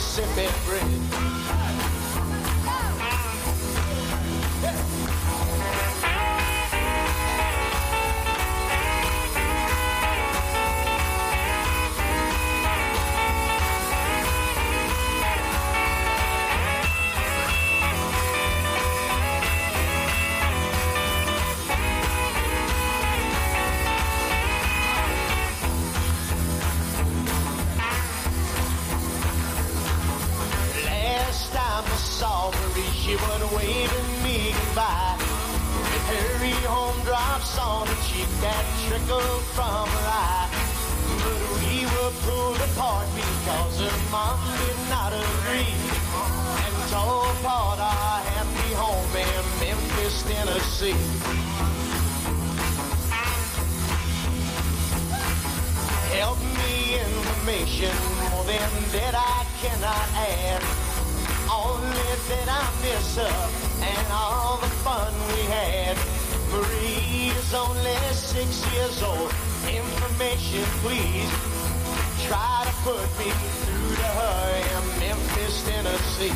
Mississippi Bridge. She was waving me goodbye. With her home drops on her cheek that trickled from her eye. But we were pulled apart because her mom did not agree and tore apart our happy home in Memphis, Tennessee. Help me information, more than that I cannot add. Only that I miss her and all the fun we had. Marie is only 6 years old. Information, please. Try to put me through to her in Memphis, Tennessee.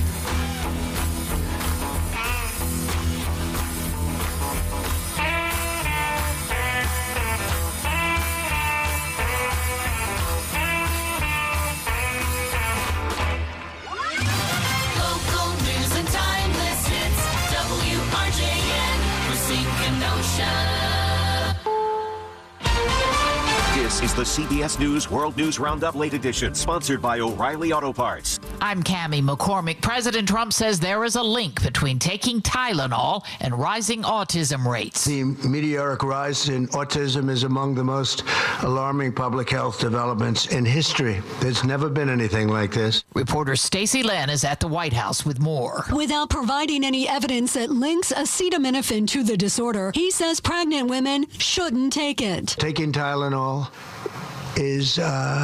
This is the CBS News World News Roundup Late Edition, sponsored by O'Reilly Auto Parts. I'm Cammie McCormick. President Trump says there is a link between taking Tylenol and rising autism rates. The meteoric rise in autism is among the most alarming public health developments in history. There's never been anything like this. Reporter Stacey Lynn is at the White House with more. Without providing any evidence that links acetaminophen to the disorder, he says pregnant women shouldn't take it. Taking Tylenol is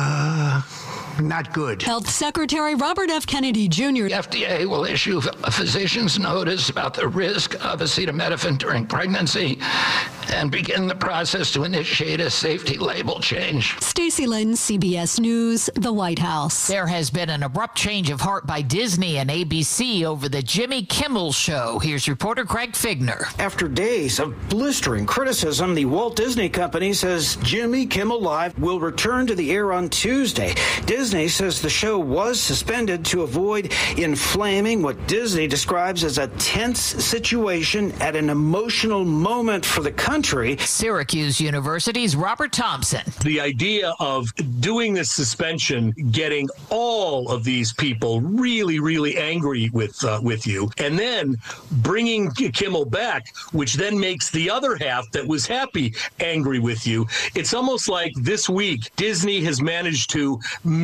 not good. Health Secretary Robert F. Kennedy Jr. The FDA will issue a physician's notice about the risk of acetaminophen during pregnancy and begin the process to initiate a safety label change. Stacey Lynn, CBS News, the White House. There has been an abrupt change of heart by Disney and ABC over the Jimmy Kimmel Show. Here's reporter Greg Figner. After days of blistering criticism, the Walt Disney Company says Jimmy Kimmel Live will return to the air on Tuesday. Disney says the show was suspended to avoid inflaming what Disney describes as a tense situation at an emotional moment for the country. Syracuse University's Robert Thompson. The idea of doing this suspension, getting all of these people really, really angry with you, and then bringing Kimmel back, which then makes the other half that was happy angry with you. It's almost like this week Disney has managed to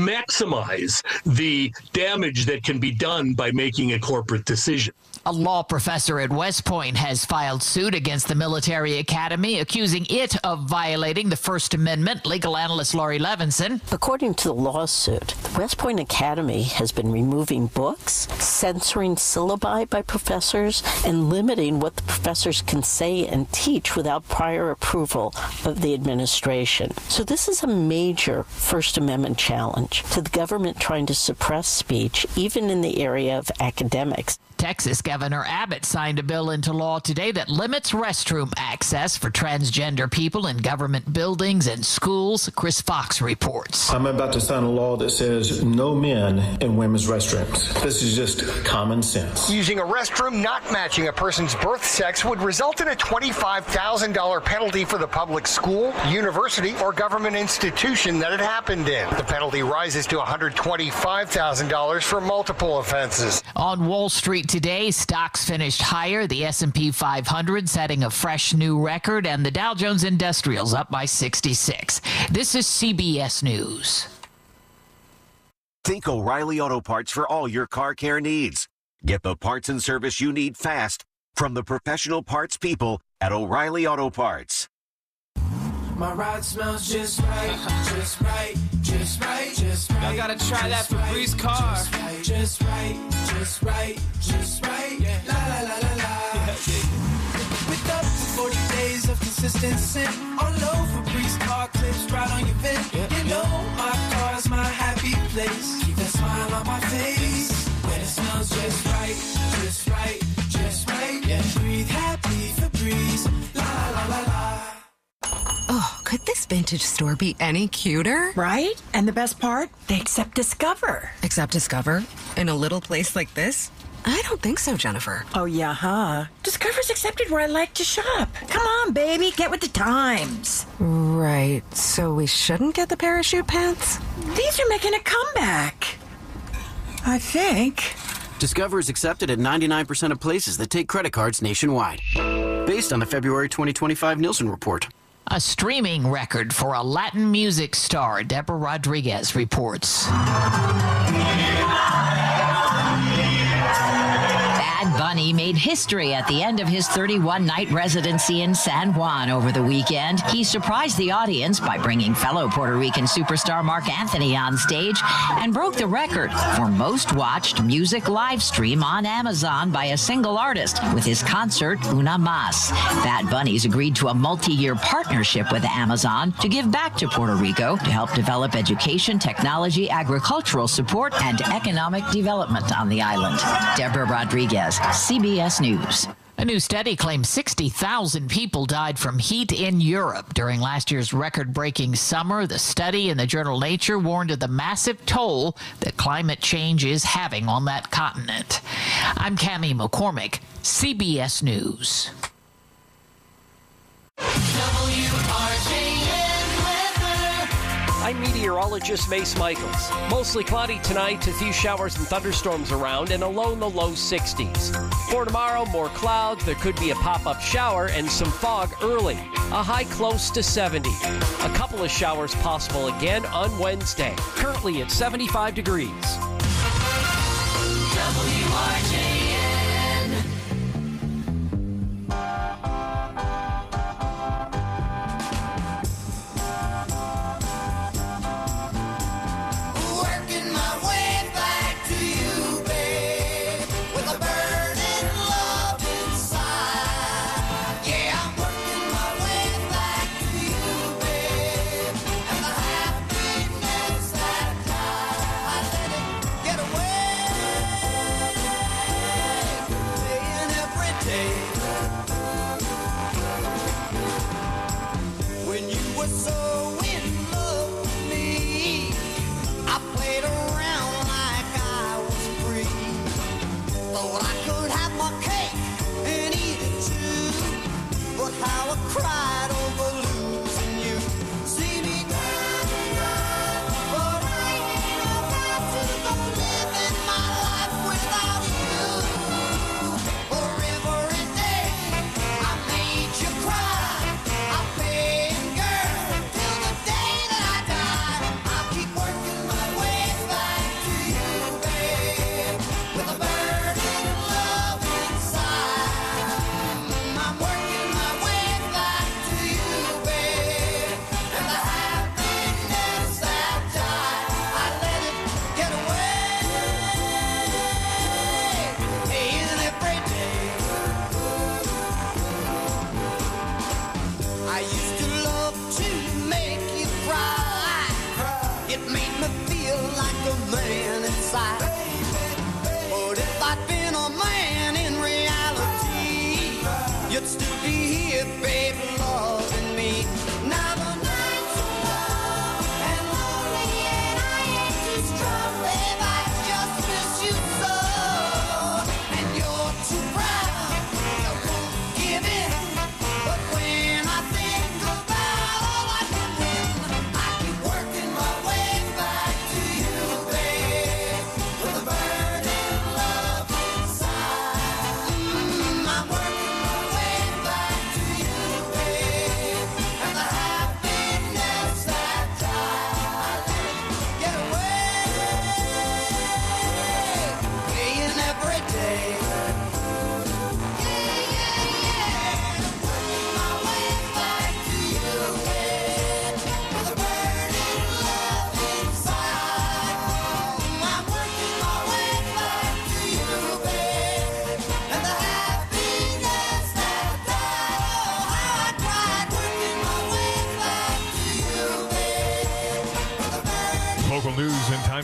maximize the damage that can be done by making a corporate decision. A law professor at West Point has filed suit against the military academy, accusing it of violating the First Amendment. Legal analyst Laurie Levinson. According to the lawsuit, the West Point Academy has been removing books, censoring syllabi by professors, and limiting what the professors can say and teach without prior approval of the administration. So this is a major First Amendment challenge to the government trying to suppress speech, even in the area of academics. Texas Governor Abbott signed a bill into law today that limits restroom access for transgender people in government buildings and schools. Chris Fox reports. I'm about to sign a law that says no men in women's restrooms. This is just common sense. Using a restroom not matching a person's birth sex would result in a $25,000 penalty for the public school, university, or government institution that it happened in. The penalty rises to $125,000 for multiple offenses. On Wall Street today, stocks finished higher. The S&P 500 setting a fresh new record, and the Dow Jones Industrials up by 66. This is CBS News. Think O'Reilly Auto Parts for all your car care needs. Get the parts and service you need fast from the professional parts people at O'Reilly Auto Parts. My ride smells just right, just right, just right, just right. Y'all gotta try that Febreze car. Just right, just right, just right. Yeah. La la la la la. With up to 40 days of consistent scent. On low Febreze car clips right on your vent. You know my car's my happy place. Keep that smile smile on my face. When it smells just right, just right, just right. Yeah, breathe happy Febreze. La la la la. Oh, could this vintage store be any cuter? Right? And the best part? They accept Discover. Accept Discover? In a little place like this? I don't think so, Jennifer. Oh, yeah, huh? Discover's accepted where I like to shop. Come on, baby, get with the times. Right, so we shouldn't get the parachute pants? These are making a comeback. I think. Discover is accepted at 99% of places that take credit cards nationwide. Based on the February 2025 Nielsen report. A streaming record for a Latin music star, Deborah Rodriguez reports. Bad Bunny made history at the end of his 31-night residency in San Juan over the weekend. He surprised the audience by bringing fellow Puerto Rican superstar Marc Anthony on stage and broke the record for most watched music live stream on Amazon by a single artist with his concert Una Mas. Bad Bunny's agreed to a multi-year partnership with Amazon to give back to Puerto Rico to help develop education, technology, agricultural support, and economic development on the island. Deborah Rodriguez, CBS News. A new study claims 60,000 people died from heat in Europe during last year's record-breaking summer. The study in the journal Nature warned of the massive toll that climate change is having on that continent. I'm Cammie McCormick, CBS News. I'm meteorologist Mace Michaels. Mostly cloudy tonight, a few showers and thunderstorms around, and a low in the low 60s. For tomorrow, more clouds, there could be a pop-up shower and some fog early. A high close to 70. A couple of showers possible again on Wednesday. Currently at 75 degrees. WRJN. Working my way back to you, babe, with a burning love inside. Yeah, I'm working my way back to you, babe, and the happiness that I let it get away.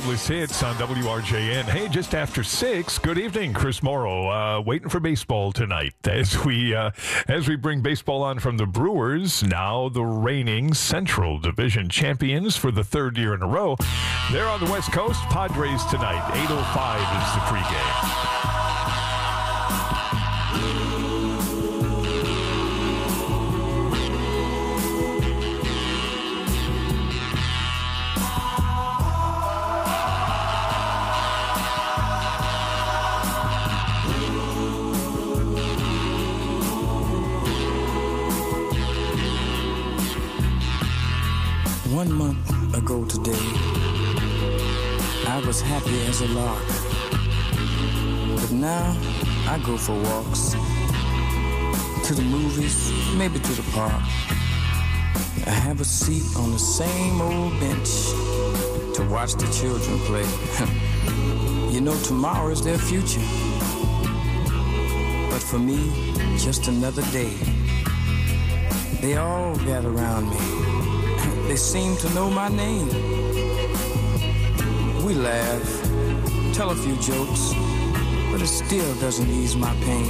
Marvelous Hits on WRJN. Hey, just after 6. Good evening, Chris Morrow. Waiting for baseball tonight as we bring baseball on from the Brewers, now the reigning Central Division champions for the third year in a row. They're on the West Coast. Padres tonight. 8:05 is the pregame. One month ago today, I was happy as a lark. But now I go for walks, to the movies, maybe to the park. I have a seat on the same old bench to watch the children play. You know, tomorrow is their future. But for me, just another day. They all gather around me. They seem to know my name. We laugh, tell a few jokes, but it still doesn't ease my pain.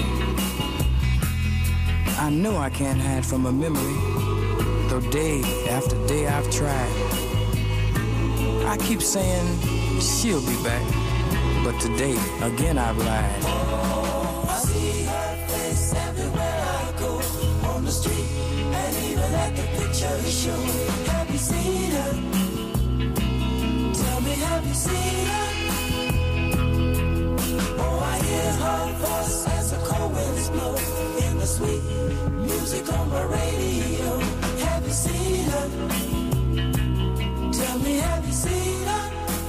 I know I can't hide from a memory, though day after day I've tried. I keep saying she'll be back, but today again I've lied. I see her face everywhere I go, on the street and even at the picture show. Have you seen her? Tell me, have you seen her? Oh, I hear her voice as the cold winds blow in the sweet music on my radio. Have you seen her? Tell me, have you seen her?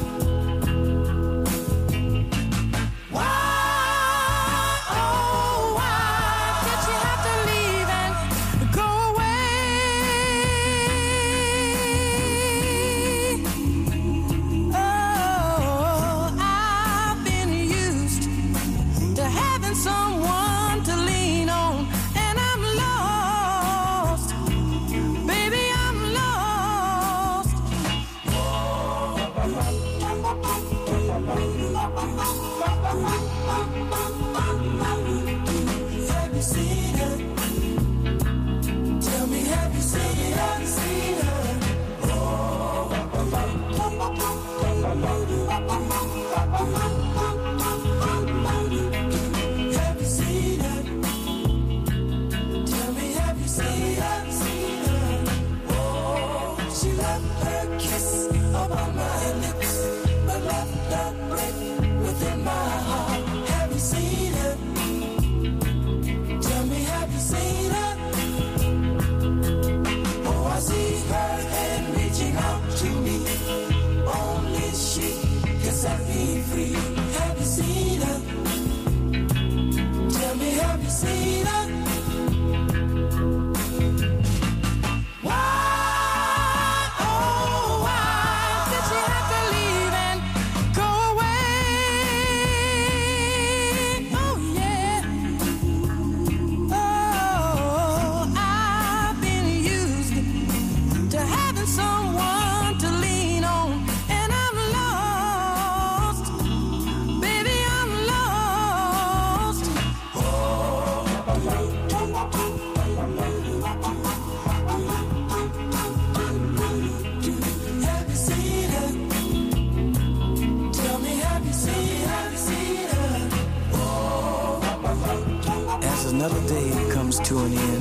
Another day comes to an end.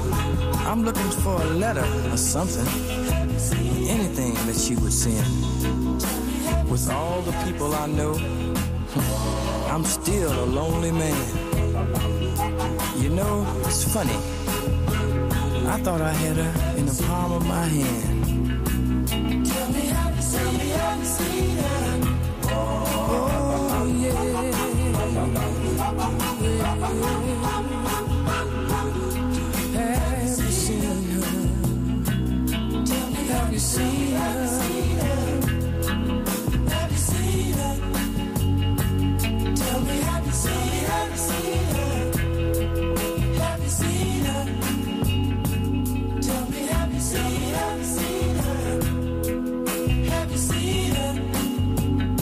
I'm looking for a letter or something, anything that she would send. With all the people I know, I'm still a lonely man. You know, it's funny. I thought I had her in the palm of my hand. Tell me, have you seen her? Oh, yeah. Have you seen her? Have you seen her? Have you seen her? Tell me, have you seen her? Have you seen her? Tell me, have you seen her? Have you seen her?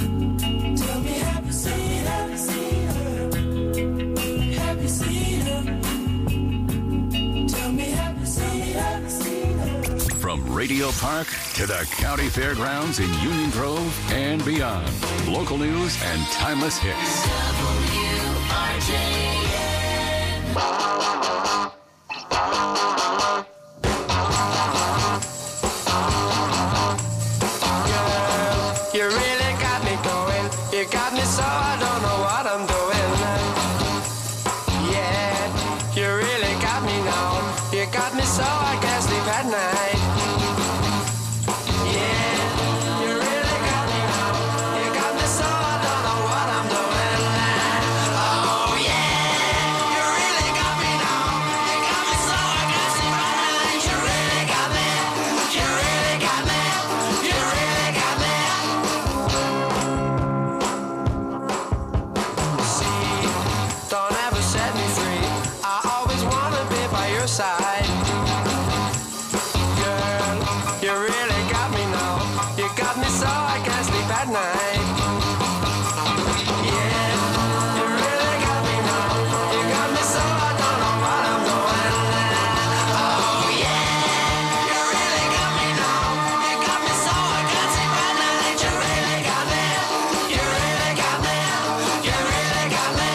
Radio Park to the County Fairgrounds in Union Grove and beyond. Local news and timeless hits. You really got me going. You got me so I don't know what I'm doing. Yeah, you really got me now. You got me so I can't sleep at night. Yeah, you really got me now. You got me so I don't know what I'm doing. Oh yeah, you really got me now. You got me so I can't sleep at night. You really got me. You really got me. You really got me. Don't ever set me free. I always wanna be by your side. Girl, you really got me now. You got me so I can't sleep at night. Yeah, you really got me now. You got me so I don't know what I'm doing. Oh yeah, you really got me now. You got me so I can't sleep at night. You really got me. You really got me. You really got me.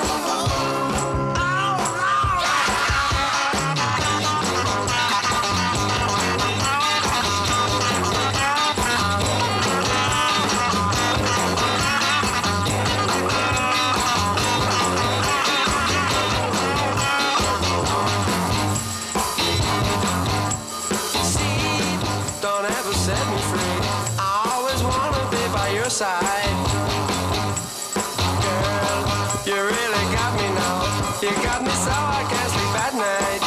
Don't ever set me free. I always wanna be by your side. Girl, you really got me now. You got me so I can't sleep at night.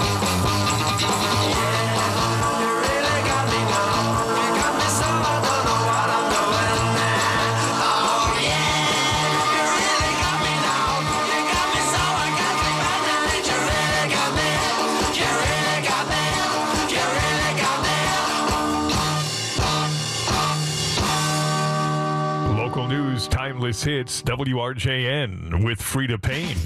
Yeah, you really got me now. You got me so I don't know what I'm doing. Oh yeah, you really got me now. You got me so I can't sleep at night. You really got me. You really got me. You really got me. Local news, timeless hits, WRJN with Frida Payne.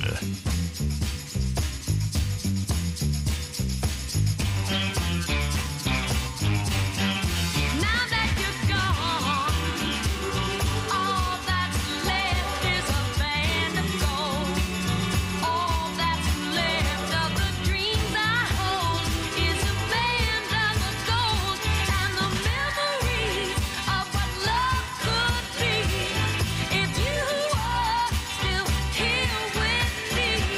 Now that you're gone, all that's left is a band of gold. All that's left of the dreams I hold is a band of gold, and the memories of what love could be. If you are still here with me.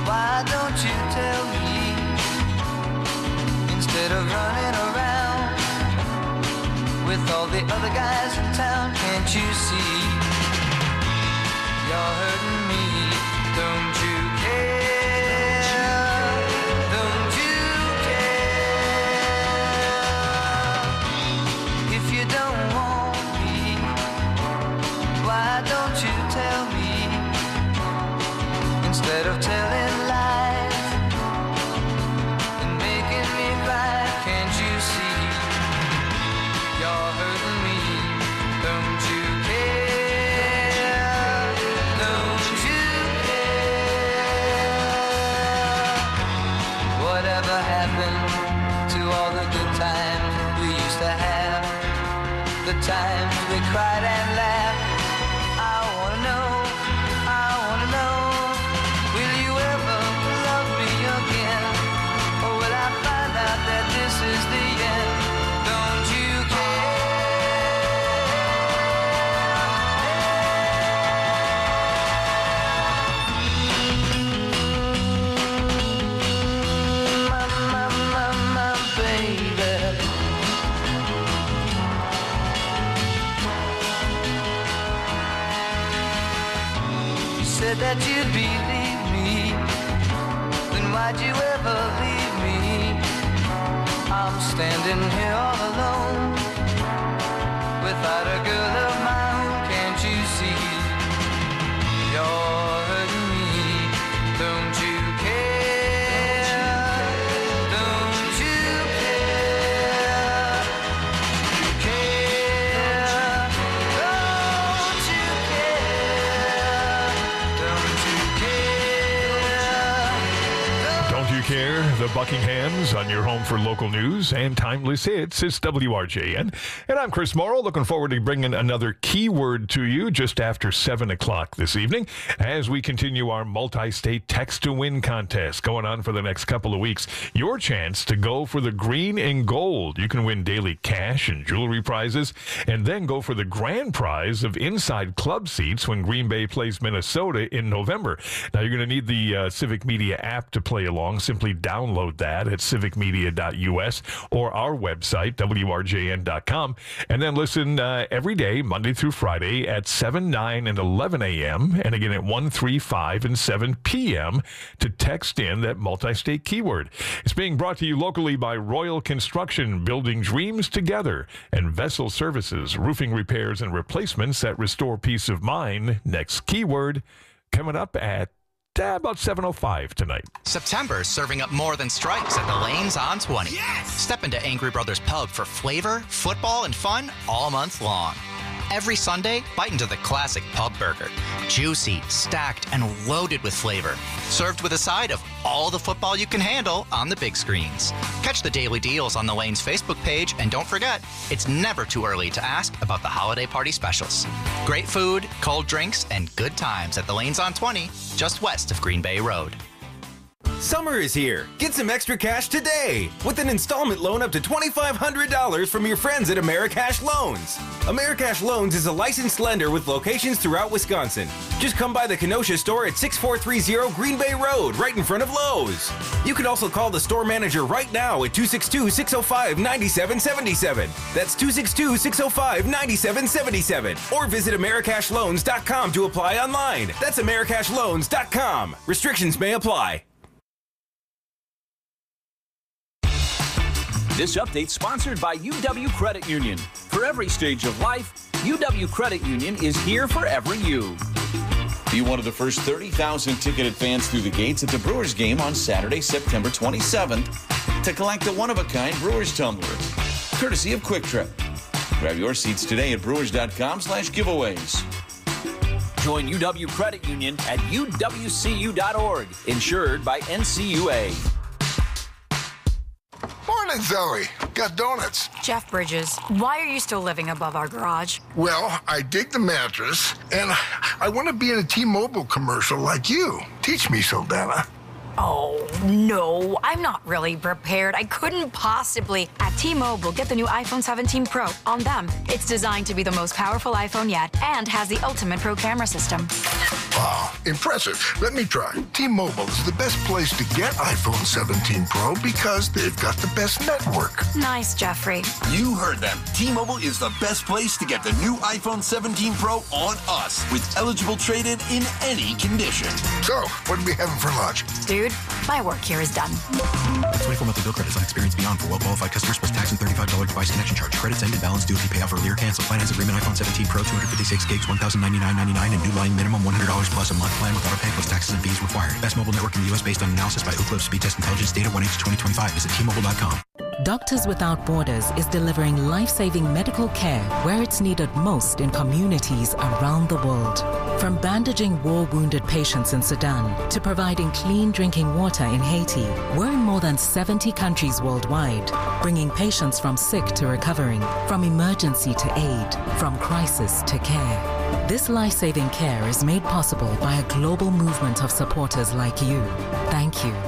Why don't you tell me instead of running around with all the other guys in town? Can't you see you're hurting me? Don't you care? Don't you care? If you don't want me, why don't you tell me instead of telling lies and making me cry? Can't you see you're hurting me? Don't you care? Don't you care? Whatever happened to all the good times we used to have? The times we cried and laughed. I wanna know, will you ever love me again? Or will I find out that this is the end? Don't you my baby? You said that you'd believe me, then why'd you ever leave me? I'm standing here all alone, without a girl of my own. Can't you see you're hurting me? Don't you care? Don't you care? Care? Don't you care? Don't you care? Don't you care? The Buckinghams on your home for local news and timeless hits. It's WRJN. And I'm Chris Morrow, looking forward to bringing another keyword to you just after 7 o'clock this evening as we continue our multi-state text-to-win contest going on for the next couple of weeks. Your chance to go for the green and gold. You can win daily cash and jewelry prizes and then go for the grand prize of inside club seats when Green Bay plays Minnesota in November. Now, you're going to need the Civic Media app to play along. Simply download that at civicmedia.us or our website, WRJN.com, and then listen every day, Monday through Friday at 7, 9, and 11 a.m., and again at 1, 3, 5, and 7 p.m. to text in that multi-state keyword. It's being brought to you locally by Royal Construction, building dreams together, and Vessel Services, roofing repairs and replacements that restore peace of mind. Next keyword coming up at about 7:05 tonight. September's serving up more than strikes at the Lanes on 20. Yes! Step into Angry Brothers Pub for flavor, football, and fun all month long. Every Sunday, bite into the classic pub burger. Juicy, stacked, and loaded with flavor. Served with a side of all the football you can handle on the big screens. Catch the daily deals on the Lanes Facebook page, and don't forget, it's never too early to ask about the holiday party specials. Great food, cold drinks, and good times at the Lanes on 20, just west of Green Bay Road. Summer is here. Get some extra cash today with an installment loan up to $2,500 from your friends at Americash Loans. Americash Loans is a licensed lender with locations throughout Wisconsin. Just come by the Kenosha store at 6430 Green Bay Road, right in front of Lowe's. You can also call the store manager right now at 262-605-9777. That's 262-605-9777. Or visit AmericashLoans.com to apply online. That's AmericashLoans.com. Restrictions may apply. This update sponsored by UW Credit Union. For every stage of life, UW Credit Union is here for every you. Be one of the first 30,000 ticketed fans through the gates at the Brewers game on Saturday, September 27th to collect a one-of-a-kind Brewers tumbler, courtesy of Quick Trip. Grab your seats today at brewers.com/giveaways. Join UW Credit Union at uwcu.org, insured by NCUA. Morning, Zoe. Got donuts. Jeff Bridges, why are you still living above our garage? Well, I dig the mattress, and I want to be in a T-Mobile commercial like you. Teach me, Soldana. Oh, no, I'm not really prepared. I couldn't possibly. At T-Mobile, get the new iPhone 17 Pro on them. It's designed to be the most powerful iPhone yet and has the ultimate Pro camera system. Wow, impressive. Let me try. T-Mobile is the best place to get iPhone 17 Pro because they've got the best network. Nice, Jeffrey. You heard them. T-Mobile is the best place to get the new iPhone 17 Pro on us with eligible trade-in in any condition. So, what are we having for lunch? Dude, my work here is done. 24 monthly bill credits on experience beyond for well-qualified customers plus tax and $35 device connection charge. Credits end and balance due if you pay off earlier. Cancel. Finance agreement iPhone 17 Pro 256 gigs, $1,099.99 and new line minimum $100 plus a month plan with auto pay plus taxes and fees required. Best mobile network in the U.S. based on analysis by Ookla Speed Test Intelligence data 1H 2025. Visit T-Mobile.com. Doctors Without Borders is delivering life-saving medical care where it's needed most in communities around the world. From bandaging war-wounded patients in Sudan to providing clean drinking water in Haiti, we're in more than 70 countries worldwide, bringing patients from sick to recovering, from emergency to aid, from crisis to care. This life-saving care is made possible by a global movement of supporters like you. Thank you.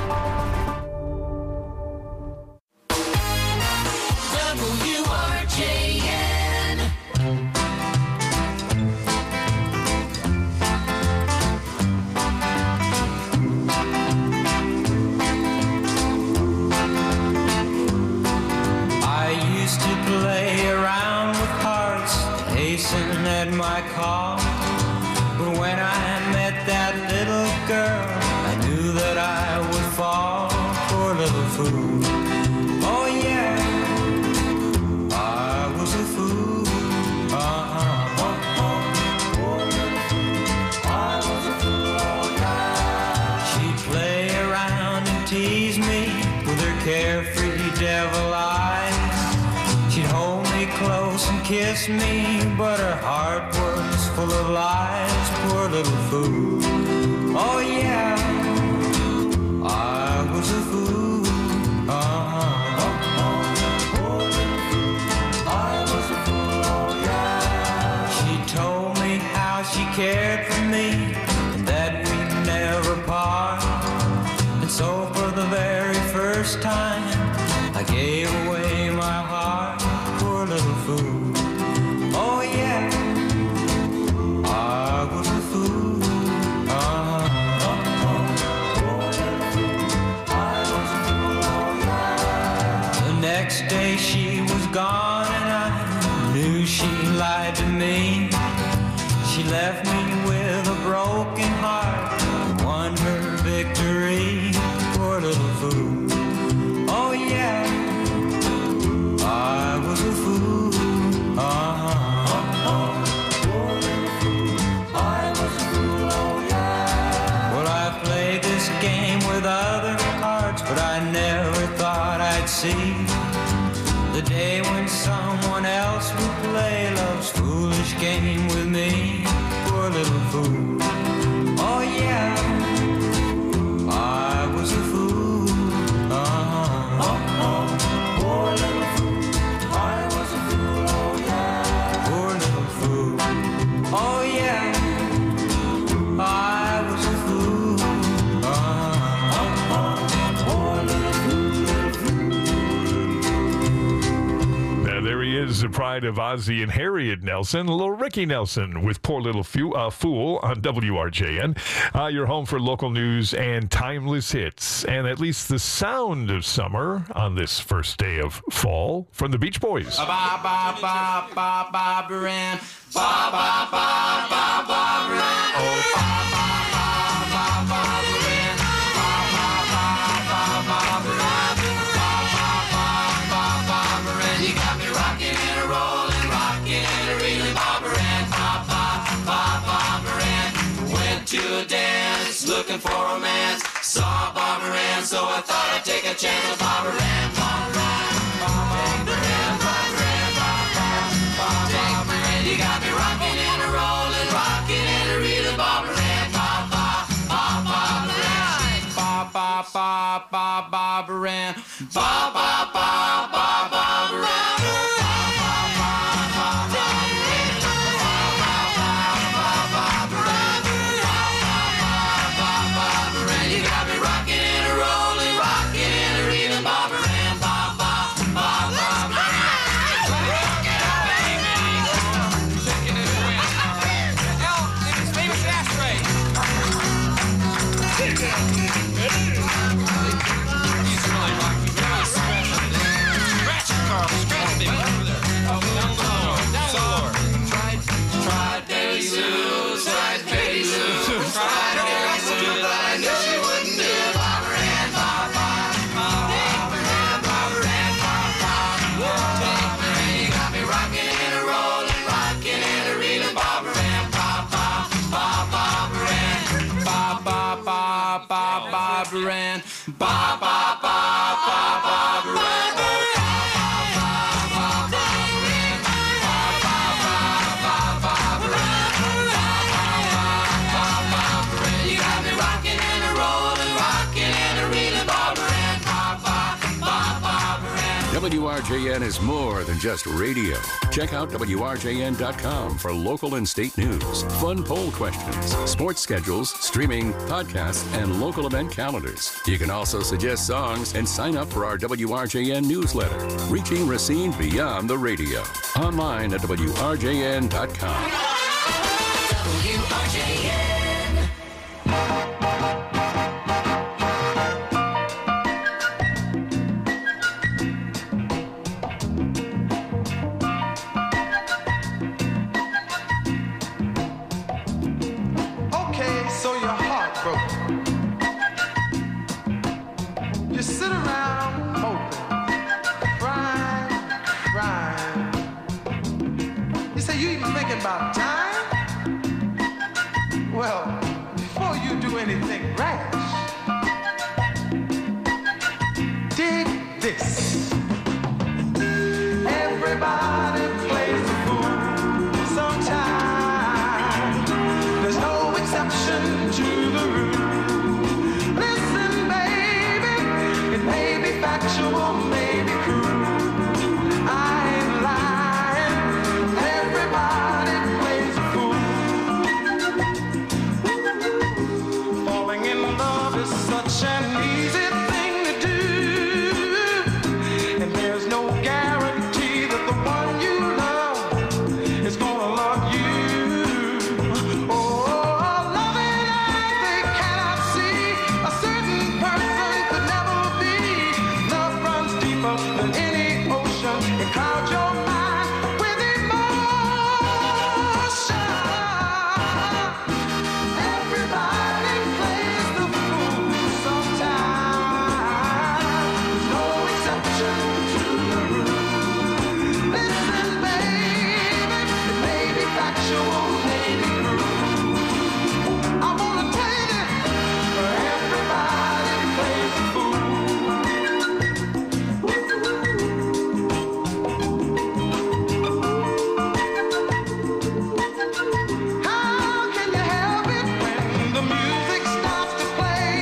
Kiss me, but her heart was full of lies, poor little fool. Oh yeah, I was a fool. Poor little fool, I was a fool, oh yeah. She told me how she cared for me, and that we'd never part. And so for the very first time, I gave away my heart, poor little fool. Oh yeah, I was a fool. The next day she was gone and I knew she lied to me. She left me with a broken heart and won her victory. Poor little fool. Oh yeah, I was a fool. Game with other hearts, but I never thought I'd see the day when someone else would play love's foolish game with me. Poor little fool. Oh yeah, I was a fool. Poor little fool. I was a fool. Oh yeah. Poor little fool. Oh yeah, I was a fool. There he is, the pride of Ozzie and Harriet Nelson, little Ricky Nelson with Poor Little Fool on WRJN. Your home for local news and timeless hits, and at least the sound of summer on this first day of fall from the Beach Boys. Ba ba ba ba ba Baran. Ba ba ba ba ba Baran. Oh ba ba ba ba ba Baran. Ba ba ba ba ba Baran. Ba ba ba ba ba Baran. You got me rocking and a rolling, rocking and a reeling, Ba Baran. Ba ba ba ba Baran. Went to a dance, looking for romance. Saw Ba Baran, so I thought I'd take a chance with Ba Baran. Ba Baran. Ba Baran. Ba Baran. Ba Baran. You got me rocking and a rolling, rocking and a reeling, Ba Baran. Ba ba ba ba Baran. Ba ba ba ba ba Baran. Ba ba ba ba ba Baran. You got me rocking and a rolling, rocking and a reeling, Ba Baran. Ba ba ba ba Baran. Rock it up, baby. Taking it away. Yo, it's famous ashtray. WRJN is more than just radio. Check out WRJN.com for local and state news, fun poll questions, sports schedules, streaming, podcasts, and local event calendars. You can also suggest songs and sign up for our WRJN newsletter, reaching Racine beyond the radio. Online at WRJN.com. WRJN. About time? Well, before you do anything rash, dig this. Everybody plays the fool sometimes. There's no exception to the rule. Listen, baby, it may be factual, may be cruel. I ain't lying. Everybody plays a fool. Falling in love is such an easy thing to do, and there's no guarantee that the one you love is gonna love you. Oh, loving eyes they cannot see, a certain person could never be. Love runs deeper than any ocean. It clouds your mind with emotion. Everybody plays the fool sometimes. No exception to the rule. Listen, baby, it may be factual, may be cruel. I wanna tell you, everybody plays the fool. How can you help it when the music starts to play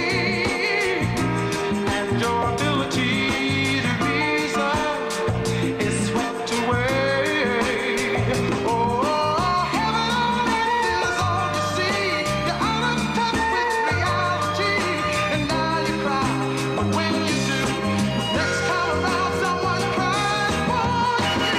and your ability to reason is swept away? Oh, heaven on earth is all you see. You're out of touch with reality, and now you cry. But when you do, next time around, someone cries for you.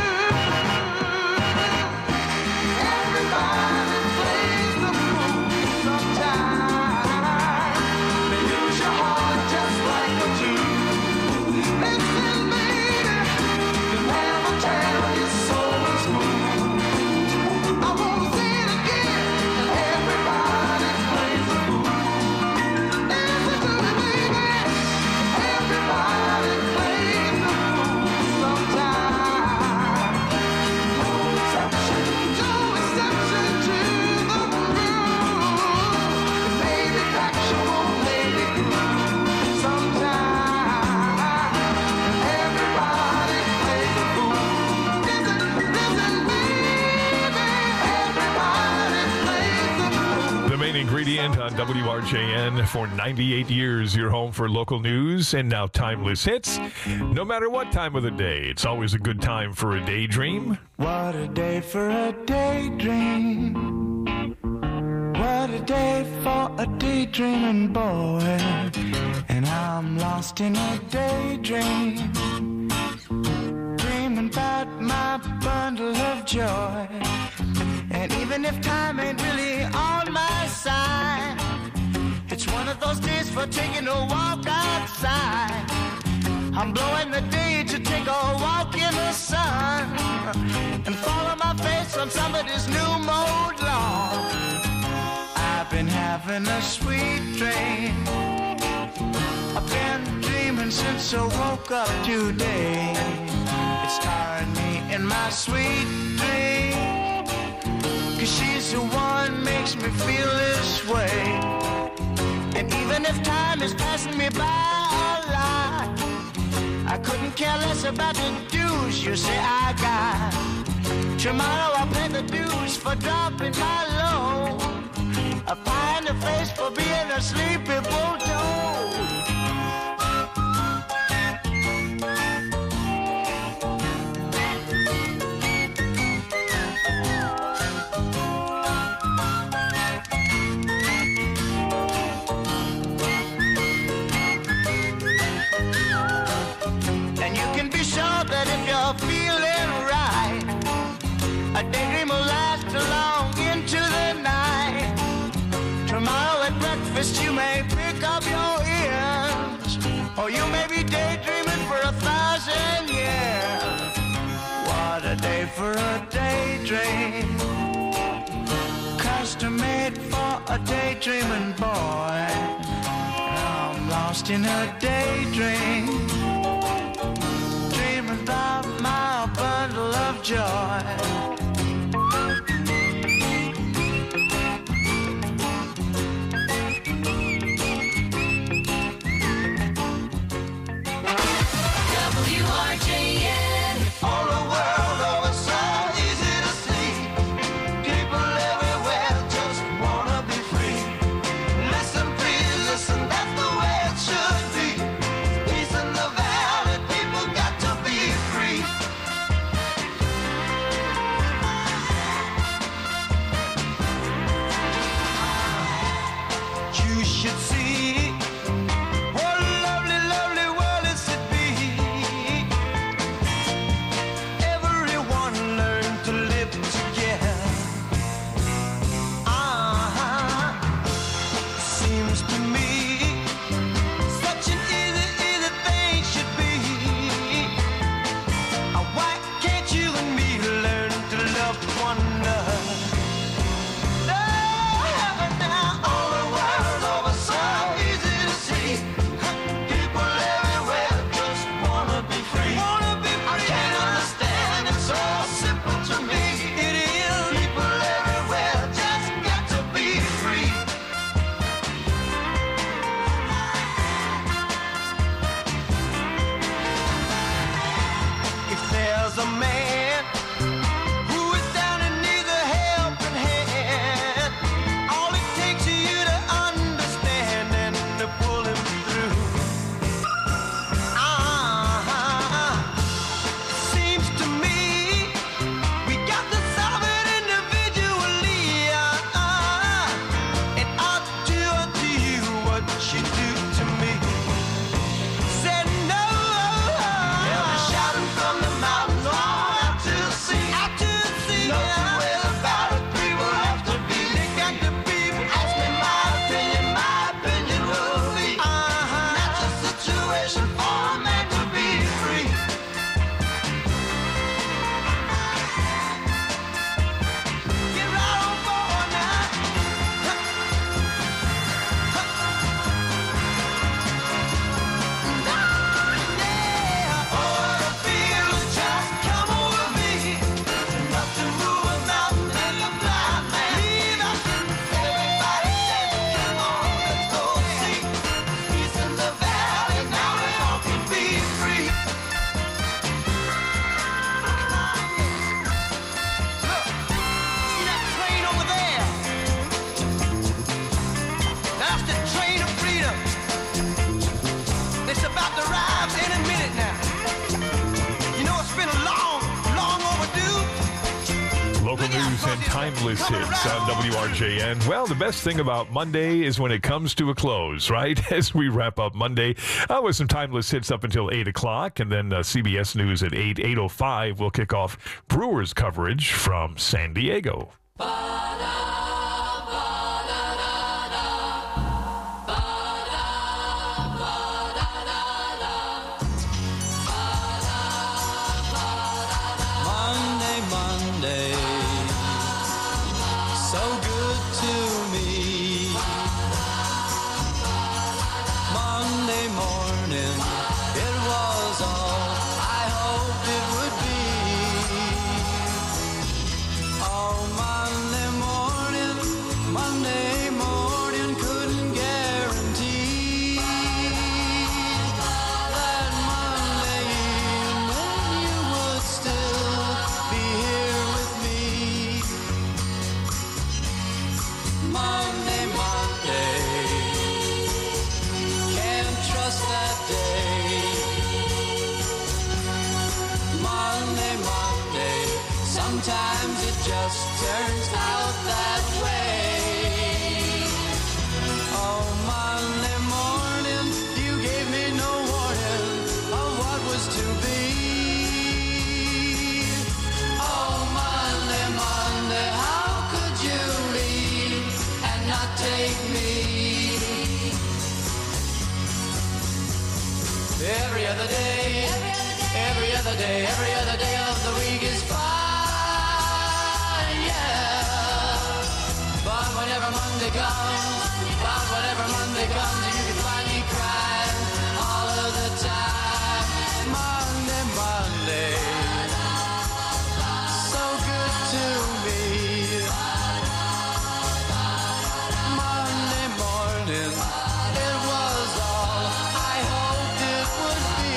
Everybody plays the fool sometimes. They use your heart just like a tool. Listen, baby, they never tell you so is cool. I wanna say it again. Everybody plays the fool. Listen to me, baby. Everybody plays the fool sometimes. No exception to the rule. It may be factual, may be cruel. Sometimes everybody plays the fool. Listen, baby. Everybody plays the fool. The main ingredient on WRJN for 98 years, your home for local news and now timeless hits. No matter what time of the day, it's always a good time for a daydream. What a day for a daydream. What a day for a daydreaming boy. And I'm lost in a daydream, dreaming about my bundle of joy. And even if time ain't really on my side, it's one of those days for taking a walk outside. I'm blowing the day to take a walk in the sun and follow my face on somebody's new mode lawn. I've been having a sweet dream. I've been dreaming since I woke up today. It's tiring me in my sweet dream, 'cause she's the one makes me feel this way. And even if time is passing me by a lot, I couldn't care less about the dues you say I got. Tomorrow I'll pay the dues for dropping my load, a pie in the face for being a sleepy bulldog. That if you're feeling right, a daydream will last along into the night. Tomorrow at breakfast you may pick up your ears, or you may be daydreaming for 1,000 years. What a day for a daydream, custom made for a daydreaming boy. I'm lost in a daydream, about my bundle of joy. WRJN. All the world over, so easy to see. People everywhere just wanna be free. Listen, please, listen, that's the way it should be. Peace in the valley, people got to be free. You should see what a lovely, lovely world is to be. Everyone learn to live together. Seems to me such an easy, easy thing should be. Why can't you and me learn to love one another? All the world over, so easy to see. People everywhere just wanna be free. I can't understand, it's so simple to me. It is. People everywhere just got to be free. If there's a man who is down and needs a helping hand, all it takes is you to understand and to pull him through. It seems to me we got to solve it individually. It ought to undo you what you do to me. Said no. They'll be shouting from the mountains all out to the sea. No two ways about it, people have to be. They got to be. Ask me my opinion will be. That's a situation for a man to be free. Get right on board now. It's about to arrive any minute now. You know, it's been a long, long overdue. Local news and timeless hits on WRJN. Well, the best thing about Monday is when it comes to a close, right? As we wrap up Monday with some timeless hits up until 8 o'clock, and then CBS News at 8:05 will kick off Brewers coverage from San Diego. Ba-da-ba-da-da-da. morning, it was all I hoped it would be. Oh, Monday morning, couldn't guarantee that Monday evening you would still be here with me. Monday, can't trust that day. Monday, sometimes it just turns out that way. Oh, Monday morning, you gave me no warning of what was to be. Oh, Monday, how could you leave and not take me? Every other day of the week is fine, yeah. But whenever Monday comes, you can find me crying all of the time. Monday, so good to me. Monday morning, it was all I hoped it would be.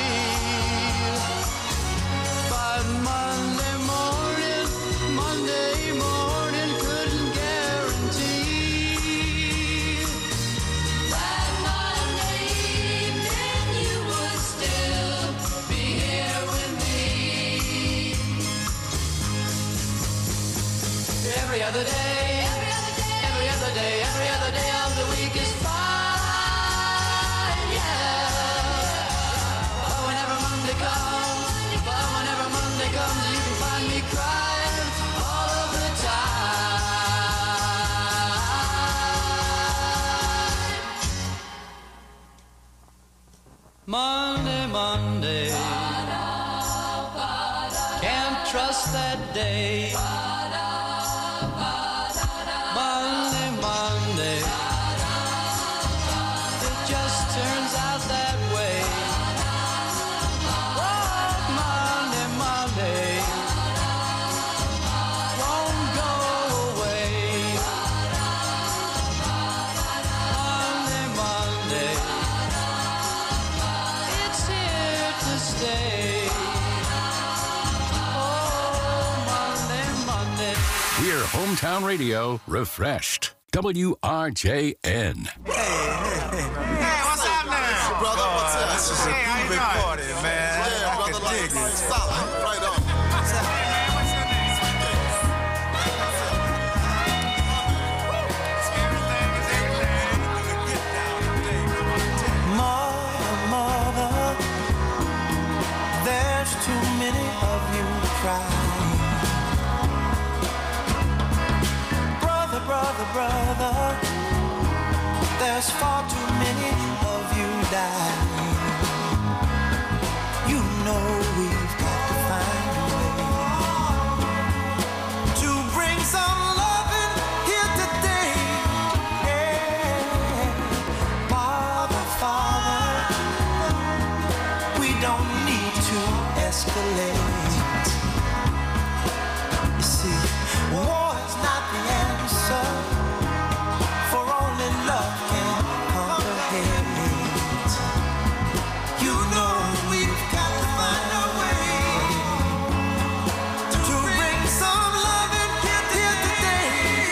But Monday morning couldn't guarantee that Monday evening you would still be here with me. Every other day of the week is fine, yeah. But whenever Monday comes, you can find me crying all of the time. Monday, can't trust that day. Monday, it just turns out that way. Oh, Monday, won't go away. Monday, it's here to stay. Oh, Monday. We're Hometown Radio refreshed. WRJN. Hey, what's up now? Brother, what's up? This is a big party, man. Yeah, brother, like solid. Right on. Mother, there's too many of you crying. Brother, there's far too many of you dying. You know we've got to find a way to bring some loving here today. Yeah. Father, we don't need to escalate. You see, war is not the answer, for only love can conquer hate. You know we've got to find a way to bring some love in here today.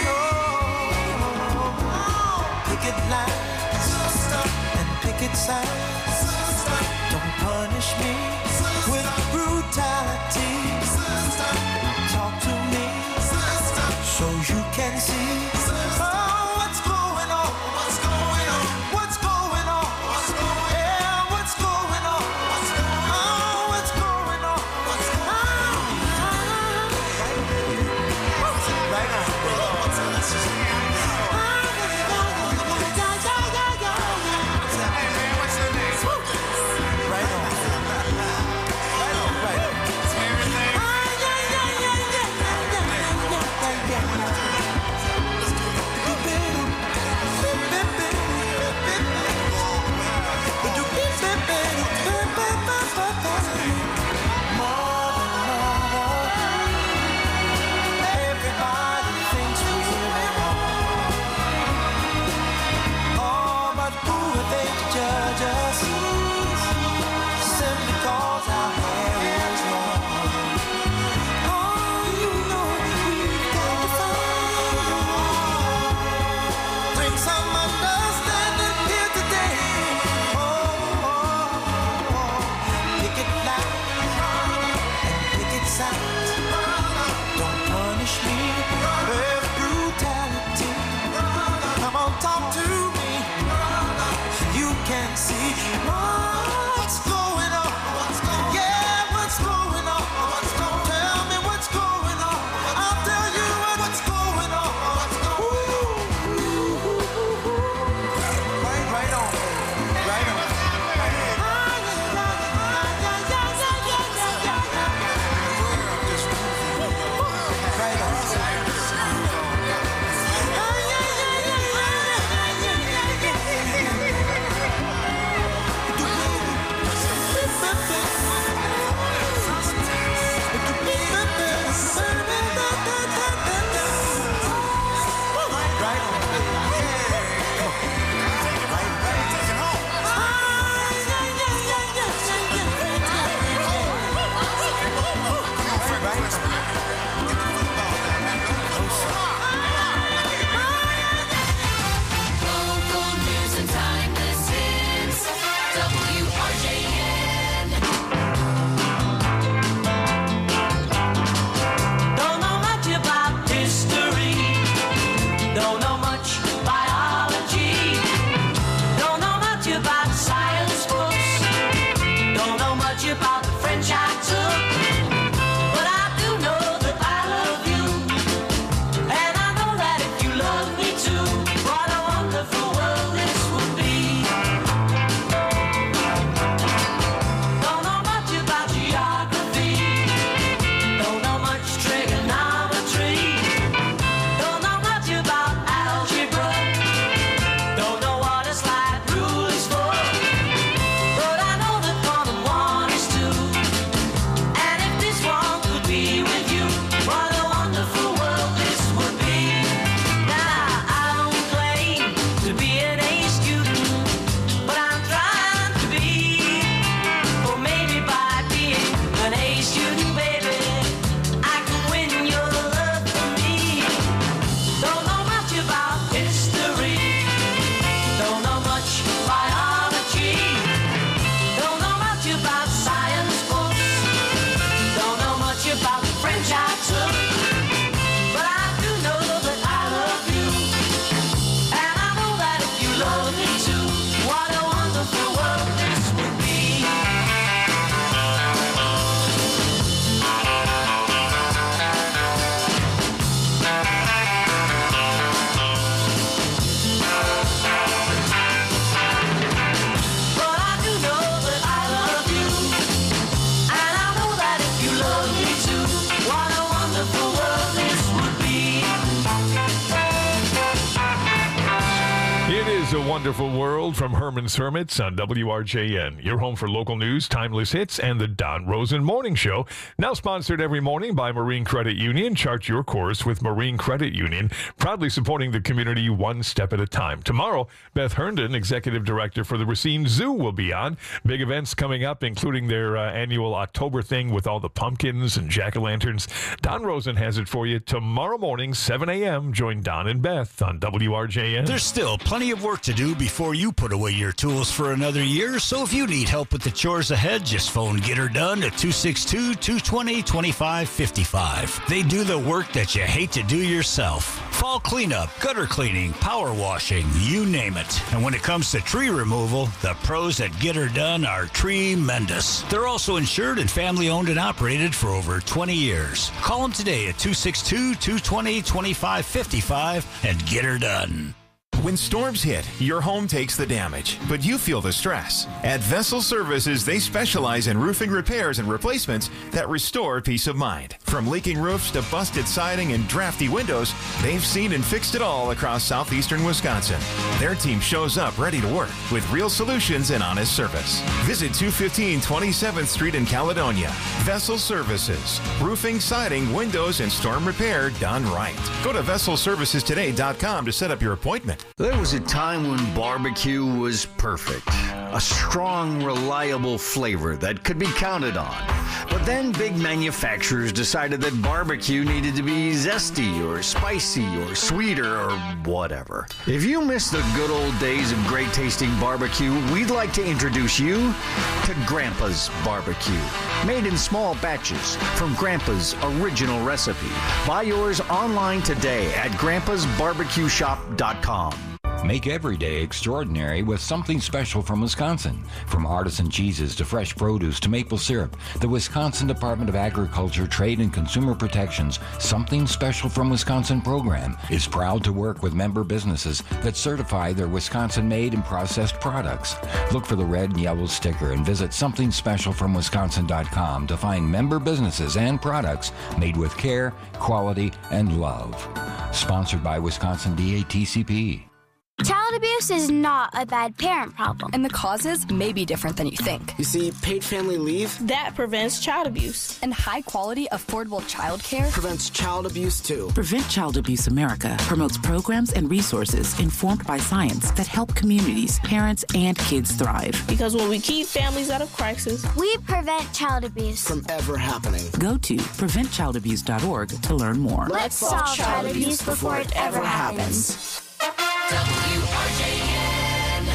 Picket lines and picket signs. Don't punish me with brutality. Talk to me so you can see. What's going on? What's going on? What's going on? What's going on? Yeah, what's going on? What's going on? What's going on? What's going on? Right on. Right on. See what's going on? Yeah, what's going on? Tell me what's going on. I'll tell you what's going on. Right on. Right on. Local news and timeless hits. WRJN. Don't know much about history. Don't know much biology. Don't know much about science books. Don't know much about the French I took. But I do know that I love you. And I know that if you love me too, what a wonderful world this would be. Don't know much about geography. Don't know much trigonometry. Don't know much about algebra. Don't know what a slide rule is for. But I know that 1 and 1 is 2. And if this one could be with you, what a wonderful world this would be. Now I don't claim to be an A student, but I'm trying to be. Or maybe by being an A student, baby, I can win your love for me. Don't know much about history. Don't know much biology. Don't know much about science books. Don't know much about the French I took. But I do know that I love you. And I know that if you love me too, what a wonderful world this would be. But I do know that I love you. And I know that if you love me too, what a wonderful world this would be. It is a wonderful world from Herman's Hermits on WRJN. Your home for local news, timeless hits, and the Don Rosen Morning Show. Now sponsored every morning by Marine Credit Union. Chart your course with Marine Credit Union, proudly supporting the community one step at a time. Tomorrow, Beth Herndon, Executive Director for the Racine Zoo, will be on. Big events coming up, including their annual October thing with all the pumpkins and jack-o'-lanterns. Don Rosen has it for you tomorrow morning, 7 a.m. Join Don and Beth on WRJN. There's still plenty of work to do before you put away your tools for another year, so if you need help with the chores ahead, just phone Get Her Done at 262-220-2555. They do the work that you hate to do yourself. Fall cleanup, gutter cleaning, power washing, you name it. And when it comes to tree removal, the pros at Get Her Done are tremendous. They're also insured and family owned and operated for over 20 years. Call them today at 262-220-2555 and Get Her Done. When storms hit, your home takes the damage, but you feel the stress. At Vessel Services, they specialize in roofing repairs and replacements that restore peace of mind. From leaking roofs to busted siding and drafty windows, they've seen and fixed it all across southeastern Wisconsin. Their team shows up ready to work with real solutions and honest service. Visit 215 27th Street in Caledonia. Vessel Services. Roofing, siding, windows, and storm repair done right. Go to VesselServicesToday.com to set up your appointment. There was a time when barbecue was perfect. A strong, reliable flavor that could be counted on. But then big manufacturers decided that barbecue needed to be zesty or spicy or sweeter or whatever. If you miss the good old days of great tasting barbecue, we'd like to introduce you to Grandpa's Barbecue. Made in small batches from Grandpa's original recipe. Buy yours online today at grandpasbarbecueshop.com. Make every day extraordinary with something special from Wisconsin. From artisan cheeses to fresh produce to maple syrup, the Wisconsin Department of Agriculture, Trade, and Consumer Protection's Something Special from Wisconsin program is proud to work with member businesses that certify their Wisconsin-made and processed products. Look for the red and yellow sticker and visit somethingspecialfromwisconsin.com to find member businesses and products made with care, quality, and love. Sponsored by Wisconsin DATCP. Child abuse is not a bad parent problem. And the causes may be different than you think. You see, paid family leave That prevents child abuse. And high-quality, affordable child care prevents child abuse, too. Prevent Child Abuse America promotes programs and resources informed by science that help communities, parents, and kids thrive. Because when we keep families out of crisis, We prevent child abuse. From ever happening. Go to preventchildabuse.org to learn more. Let's solve child abuse before it ever happens. WRJN.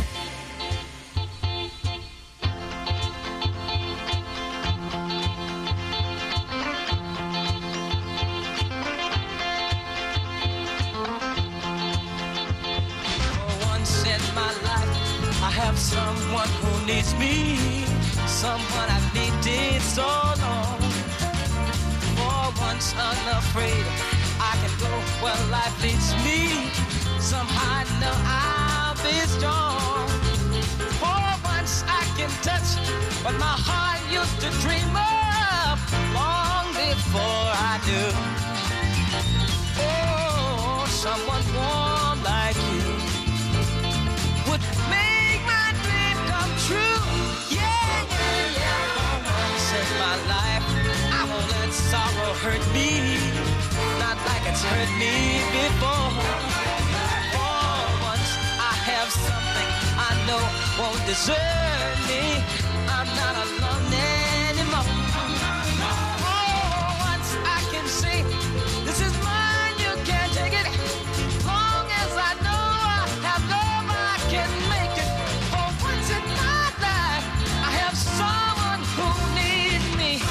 Once in my life, I have someone who needs me, someone I've needed so long. For once unafraid, I can go where life leads me. Somehow I know I'll be strong. For once I can touch what my heart used to dream of long before I do. Oh, someone warm like you would make my dream come true. Yeah, yeah, yeah. For once in my life, I won't let sorrow hurt me, not like it's hurt me before. Something I know won't desert me. I'm not alone anymore. Oh, once I can say, this is mine, you can't take it. Long as I know I have love, I can make it. For once in my life, I have someone who needs me.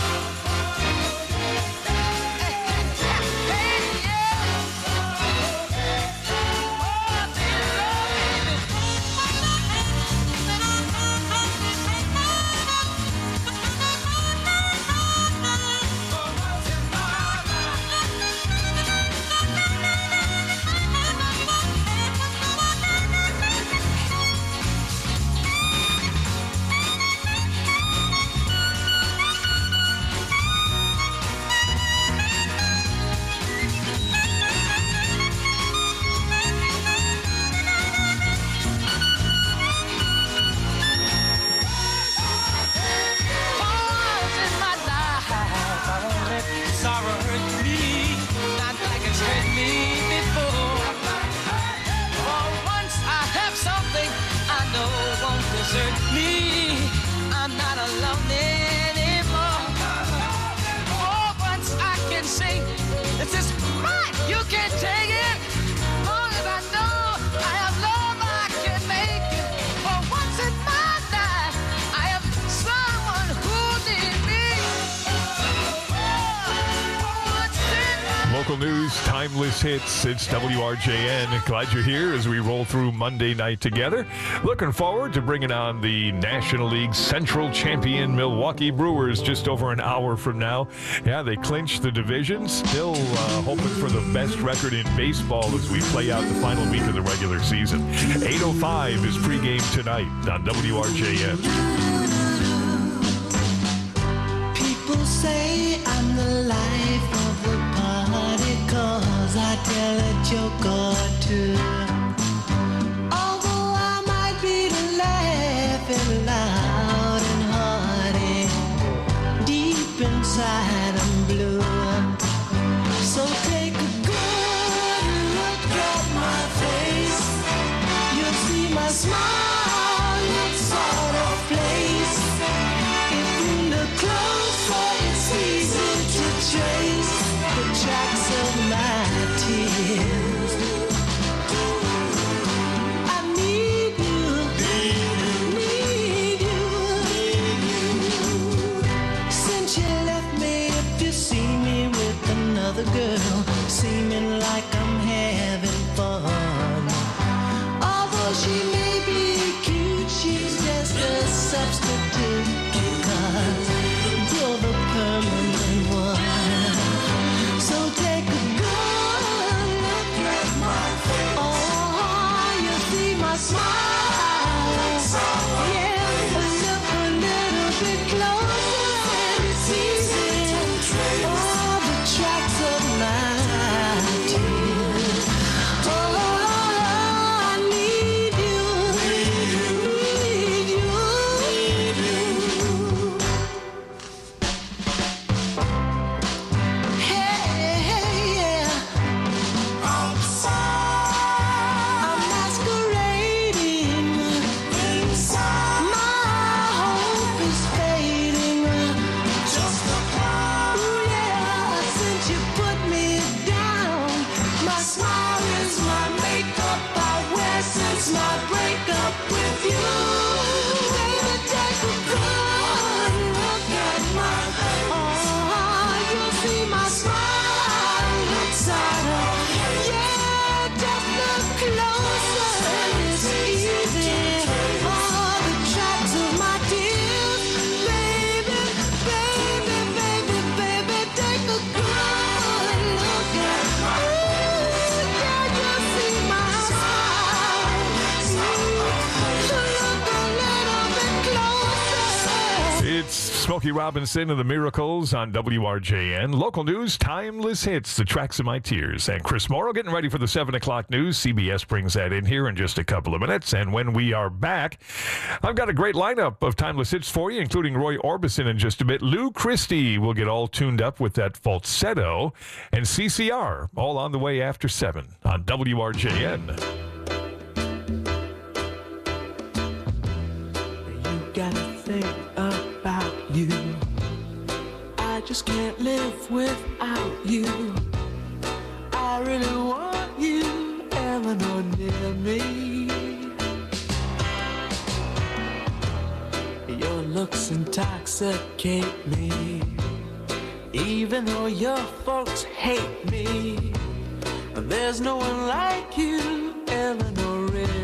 Local news, timeless hits. It's WRJN. Glad you're here as we roll through Monday night together. Looking forward to bringing on the National League Central champion Milwaukee Brewers just over an hour from now. Yeah, they clinched the division. Still hoping for the best record in baseball as we play out the final week of the regular season. 8:05 is pregame tonight on WRJN. People say I'm the life of the party 'cause I tell a joke or two. Although I might be laughing loud and hearty, deep inside I'm blue. So take a good look at my face. You'll see my smile looks sort of place. If you look closer, it's easy to trace the tracks of my tears. I need you, need you. Since you left me, if you see me with another girl, seeming like I'm having fun. Although substitute because you're the permanent one. So take a good look at my face. Oh, you see my smile. Yeah, look a little bit closer and it's easy. All the tracks of my tears. Oh, I need you. Need you. Hey, yeah. I'm masquerading inside. My hope is fading. Just a cloud. Ooh, yeah. Since you put me down, my smile is my makeup I wear since my breakup with you. Baby, take a good look at my face. Oh, you'll see my smile inside her. Yeah, just look closer and it's easy. All the tracks of my tears. Baby, baby, baby, baby, take a good look at my face. Yeah, you'll see my smile. Look a little bit closer. It's Smokey Robinson and the Miracles on WRJN. Local news, timeless hits, the tracks of my tears. And Chris Morrow getting ready for the 7 o'clock news. CBS brings that in here in just a couple of minutes. And when we are back, I've got a great lineup of timeless hits for you, including Roy Orbison in just a bit. Lou Christie will get all tuned up with that falsetto. And CCR, all on the way after 7 on WRJN. You gotta think about you. I just can't live without you. I really want you, Eleanor, near me. Your looks intoxicate me. Even though your folks hate me, there's no one like you, Eleanor, really.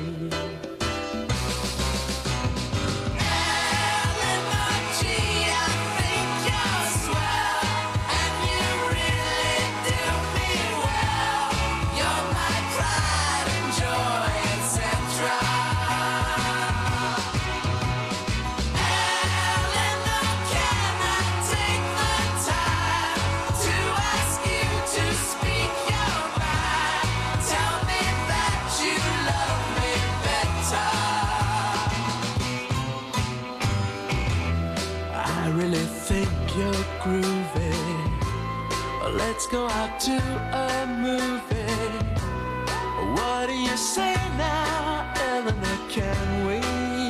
Groovy. Let's go out to a movie. What do you say now, Eleanor? Can we?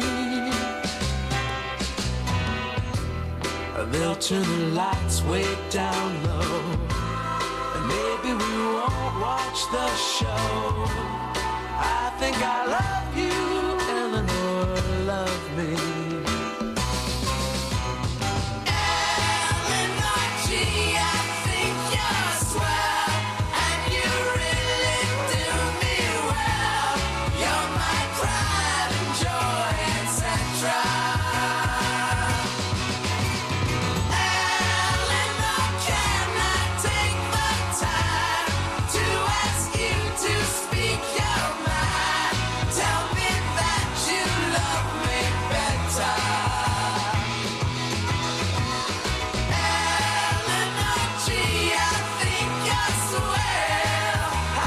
They'll turn the lights way down low, and maybe we won't watch the show. I think I love you,